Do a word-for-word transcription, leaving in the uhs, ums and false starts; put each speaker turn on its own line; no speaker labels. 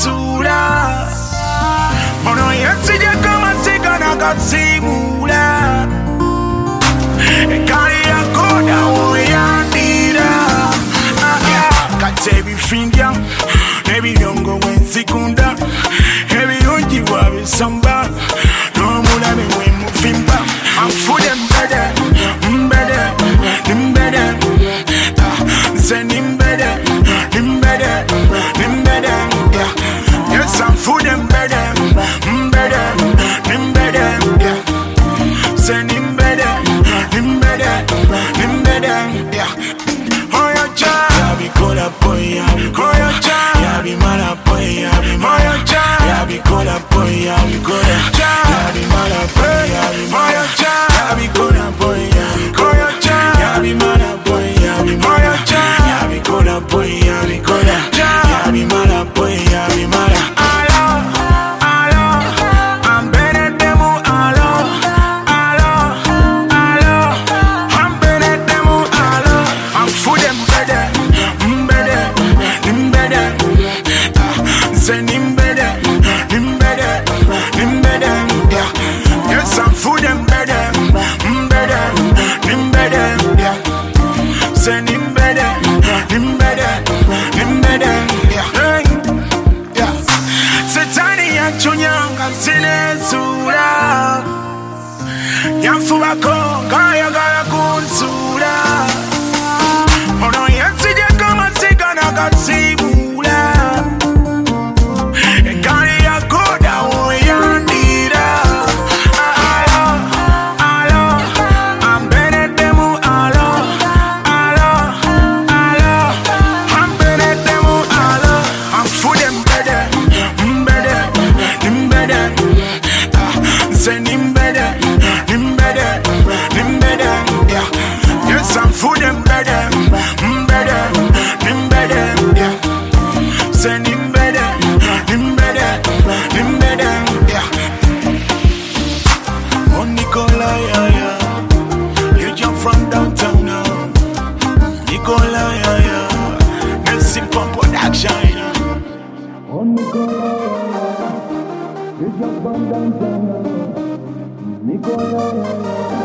censura. Ono yensije kama sikana katsimula. Ekari ya koda oyandira. Katebi finja, nebi yongo wensikunda. Hebi unji wabi samba. No mula me wemu fimba. I'm full embedded, embedded, embedded. Send embedded, embedded, embedded. Yeah. Yes, I'm full embedded, embedded, embedded. Yeah. Send embedded, embedded, embedded. Yeah. Oh your child, yeah, be cool up boy, yeah, be cool up, yeah, be mad up boy, yeah, be mad up, yeah, be cool up boy, yeah, be cool up, yeah, be mad up boy, yeah, be mad up, yeah, be cool up boy, yeah, be cool up, yeah, be mad up boy, yeah, be mad up, yeah, be cool up boy, yeah, be cool up, yeah, be mad up boy, yeah, be mad up. Send embedded, embedded, embedded, yeah. Yes, I'm food embedded, embedded, embedded, yeah. Send embedded, embedded, embedded, yeah. Hey, yeah. Setani ya chunyanga sine sura. Yamfuba konga ya gara kunsura. Ono yansije kama sigana katsimula. Send embedded, embedded, embedded, yeah. Yes, I'm food embedded, embedded, embedded, yeah. Send embedded, embedded, embedded, yeah. Oh Nicola, yeah, yeah. You jump from downtown now. Nicola, yeah, yeah. Nelson Pump Production, you know. Oh Nicola, yeah, yeah. You jump from downtown now. Nicola, yeah, yeah.